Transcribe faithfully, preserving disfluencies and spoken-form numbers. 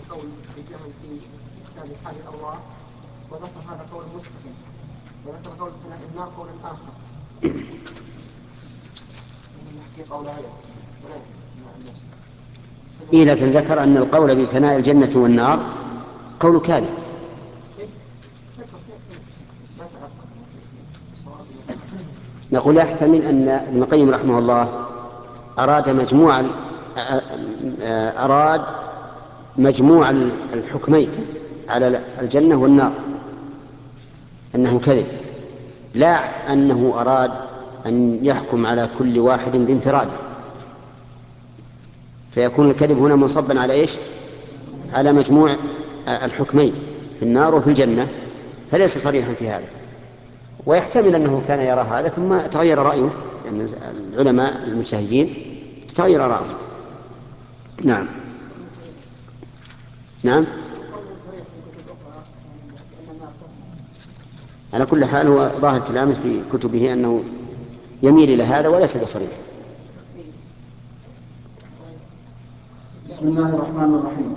قول الجهل في كتاب حال الأوراق وذكر هذا قول مستقل، وذكر قول فناء النار قولا آخر. نحكي قول غيره ولا النفس. إيه لكن ذكر أن القول بفناء الجنة والنار قول كاذب. نقول يحتمل أن ابن القيم رحمه الله أراد مجموع أراد مجموع الحكمين على الجنة والنار أنه كذب، لا أنه أراد أن يحكم على كل واحد بانفراده، فيكون الكذب هنا منصبا على إيش؟ على مجموع الحكمين في النار وفي الجنة، فليس صريحا في هذا. ويحتمل أنه كان يرى هذا ثم تغير رأيه، لأن العلماء المجتهدين تغير رأيه. نعم نعم. على كل حال هو ظاهر كلامه في كتبه أنه يميل إلى هذا وليس بصريح. بسم الله الرحمن الرحيم.